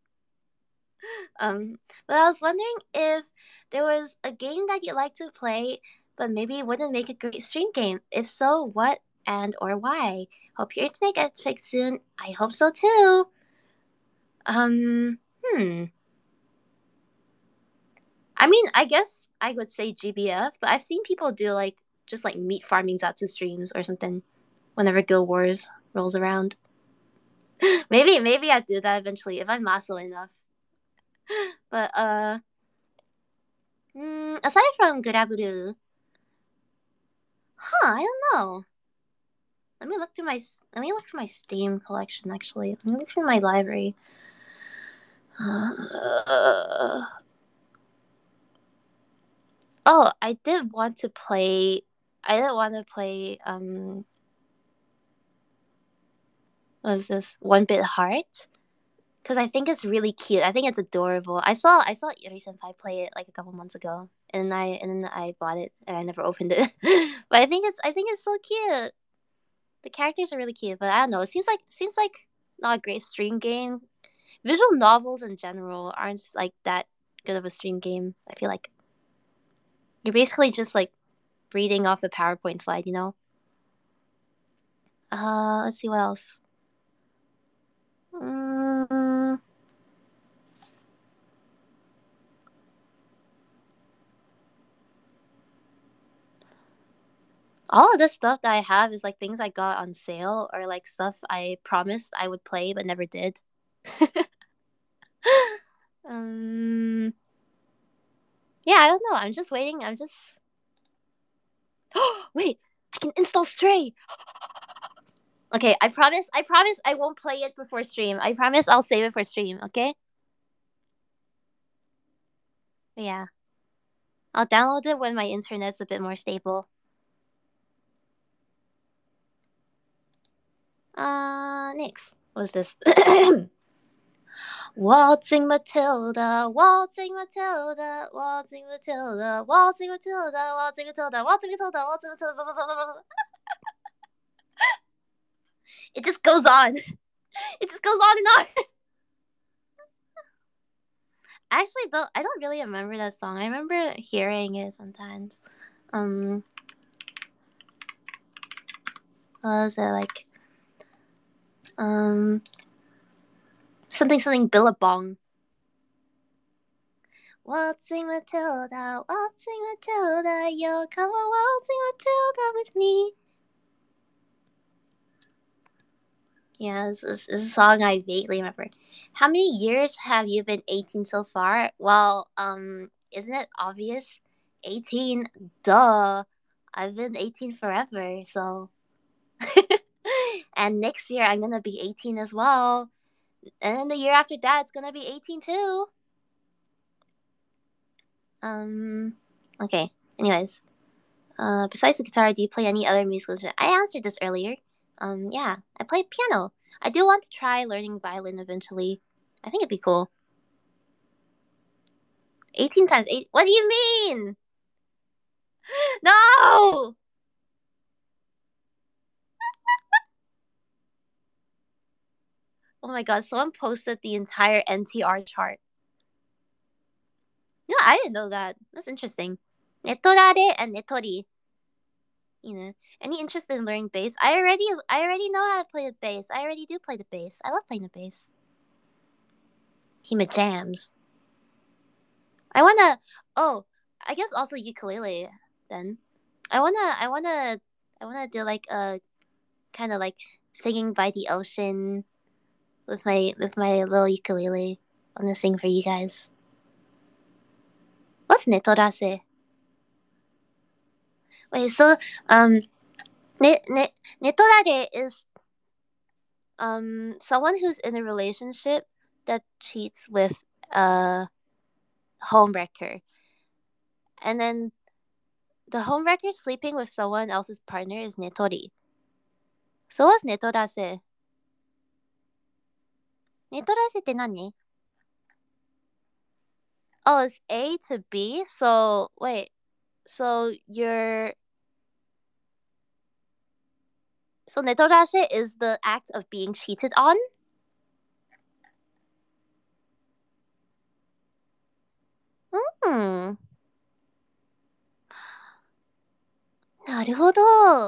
Um, but I was wondering if there was a game that you'd like to play, but maybe it wouldn't make a great stream game. If so, what and or why? Hope your internet gets fixed soon. I hope so too. Hmm. I mean, I guess I would say GBF, but I've seen people do like just like meat farming Zatsu streams or something whenever Guild Wars rolls around. Maybe I'd do that eventually if I'm muscle enough. But aside from Guraburu, I don't know. Let me look through my Steam collection. Actually, let me look through my library. Uh, oh, I did want to play. I did want to play. What was this? One Bit Heart. Because I think it's really cute. I think it's adorable. I saw Yuri Senpai play it like a couple months ago, and then I bought it and I never opened it. But I think it's so cute. The characters are really cute, but I don't know. It seems like not a great stream game. Visual novels in general aren't like that good of a stream game. I feel like you're basically just like reading off a PowerPoint slide, you know. Let's see what else. Mm, all of this stuff that I have is like things I got on sale or like stuff I promised I would play but never did. um, yeah, I don't know. I'm just waiting. I'm just. Wait, I can install Stray. Okay, I promise. I promise I won't play it before stream. I promise I'll save it for stream. Okay. But yeah, I'll download it when my internet's a bit more stable. Next. What's this? Waltzing Matilda, waltzing Matilda, waltzing Matilda, waltzing Matilda, waltzing Matilda, waltzing Matilda, waltzing Matilda. It just goes on. It just goes on and on. I don't really remember that song. I remember hearing it sometimes. Um, what was it like? Um, something Billabong. Waltzing Matilda, waltzing Matilda, yo, come on, waltzing Matilda with me. Yeah, this is a song I vaguely remember. How many years have you been 18 so far? Well, isn't it obvious? 18, duh. I've been 18 forever, so. And next year I'm gonna be 18 as well. And then the year after that it's gonna be 18 too. Um, okay. Anyways, besides the guitar, do you play any other musical instrument? I answered this earlier. Yeah, I play piano. I do want to try learning violin eventually. I think it'd be cool. 18 times 8. What do you mean? No! Oh my god, someone posted the entire NTR chart. No, I didn't know that. That's interesting. Netorare and Netori. Any interest in learning bass? I already know how to play the bass. I already do play the bass. I love playing the bass. Hima jams. I wanna. Oh, I guess also ukulele. Then I wanna do like a kind of like singing by the ocean with my little ukulele. I'm gonna sing for you guys. What's netorase? Wait, so Netorare is someone who's in a relationship that cheats with a homewrecker, and then the homewrecker sleeping with someone else's partner is Netori. So what's Netorase? Netorase って何? Oh, it's A to B. So wait, so so Netorase is the act of being cheated on. Hmm. なるほど。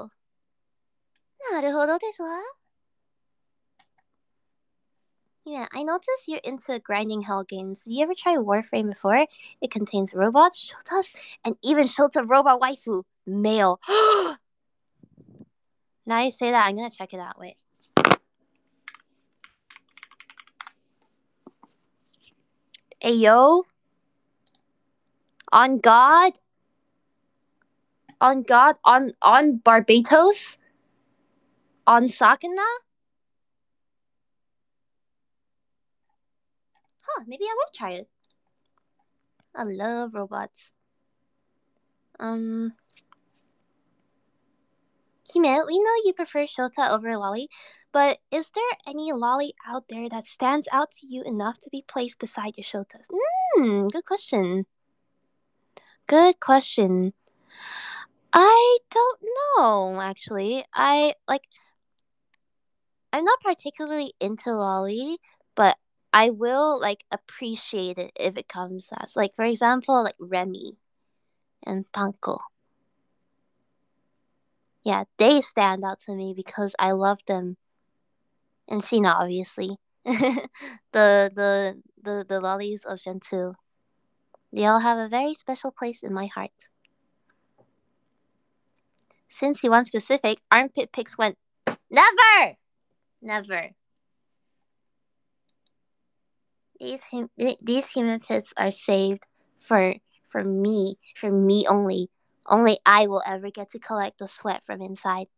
なるほどですわ。Yeah, I noticed you're into grinding hell games. Did you ever try Warframe before? It contains robots, shotas, and even Shota robot waifu. Male. Now you say that, I'm gonna check it out. Wait. Ayo? On God? On God? On Barbatos? On Sakana? Huh, maybe I will try it. I love robots. Hime, we know you prefer Shota over Lolly, but is there any Lolly out there that stands out to you enough to be placed beside your Shotas? Good question. Good question. I don't know, actually. I'm not particularly into Lolly, but I will appreciate it if it comes as for example Remy and Panko. Yeah, they stand out to me because I love them. And Sheena, obviously. The lollies of Gen 2. They all have a very special place in my heart. Since you want specific, armpit pics went never! Never. These human pits are saved for me, for me only. Only I will ever get to collect the sweat from inside.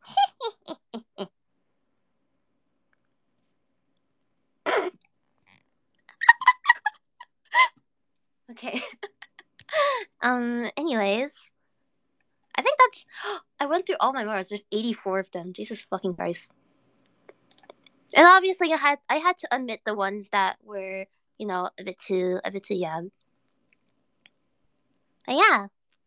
Okay. Anyways, I think that's. I went through all my mods. There's 84 of them. Jesus fucking Christ. And obviously, I had to omit the ones that were a bit too young. But yeah,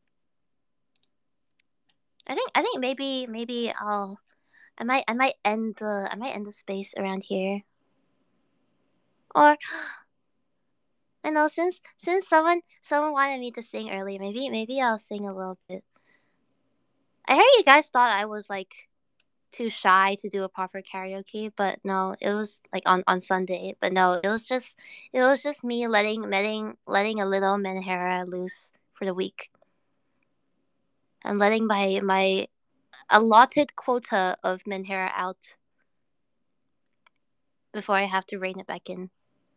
I think maybe I might end the space around here. Or I know since someone wanted me to sing earlier, maybe I'll sing a little bit. I heard you guys thought I was too shy to do a proper karaoke, but no, it was on Sunday. But no, it was just me letting a little Menhera loose for the week. I'm letting my allotted quota of Menhera out before I have to rein it back in.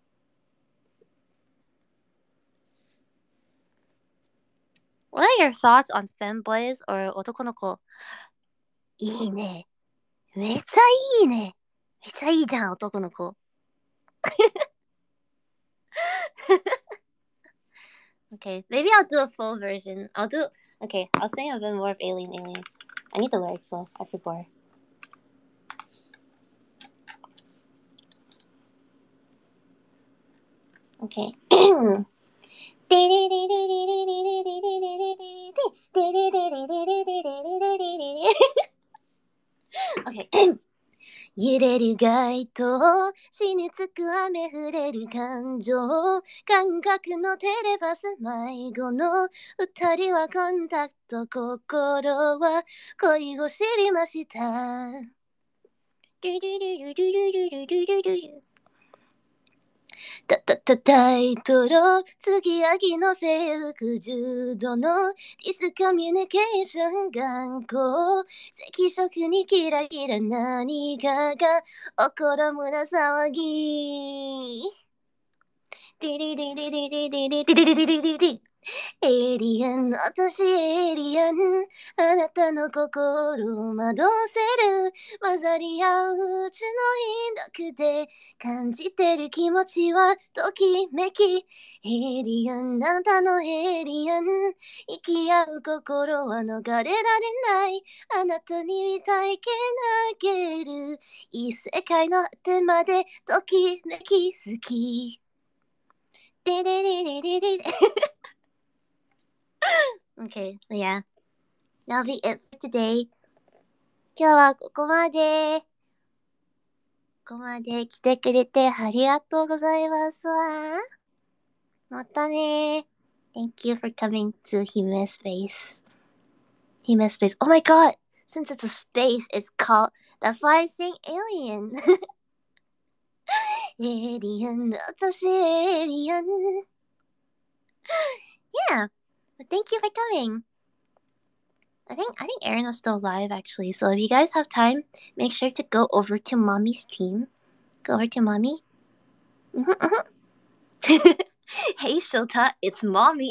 What are your thoughts on femboys or otokonoko? いいね。めっちゃいいね。めっちゃいいじゃん、男の子。Okay, maybe I'll do a full version. I'll sing a bit more of Alien. I need the lyrics though, I forgot. Okay. Okay. 揺れる街灯死につく雨降れる感情感覚のテレパス迷子の二人はコンタクト心は恋を知りましたタイトル次はぎの制服重度のディスコミュニケーション頑固赤色にキラキラ何かが起こる胸騒ぎディリディディディディディディディディディディディエイリアン、私エイリアン。あなたの心を惑わせる。混ざり合ううちの引力で感じてる気持ちはときめき。エイリアン、あなたのエイリアン。生き合う心は逃れられない。あなたに体験あげる。異世界の果てまでときめき好き。でででででで。Okay, yeah. That'll be it for today. 今日はここまで。ここまで来てくれてありがとうございますわ。またね。Thank you for coming to Hime Space. Hime Space. Oh my god! Since it's a space, it's called. That's why I sing Alien. Alien, 私 Alien. Yeah. But thank you for coming. I think Aaron is still live actually. So if you guys have time, make sure to go over to Mommy's stream. Go over to Mommy. Hey Shota, it's Mommy.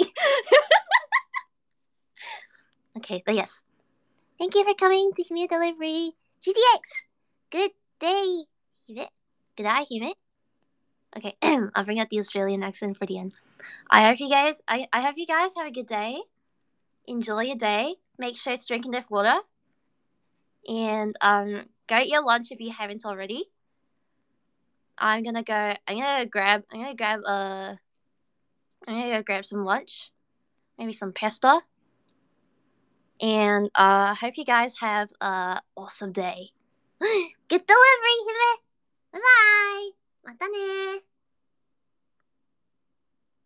Okay, but yes. Thank you for coming to Hime Delivery. GDX! Good day, Hime. Good eye, Hime. Okay, I'll bring out the Australian accent for the end. I hope you guys have a good day. Enjoy your day. Make sure it's drinking enough water. And go eat your lunch if you haven't already. I'm gonna go grab some lunch. Maybe some pasta. And hope you guys have an awesome day. Good delivery, Hime! Bye bye! またね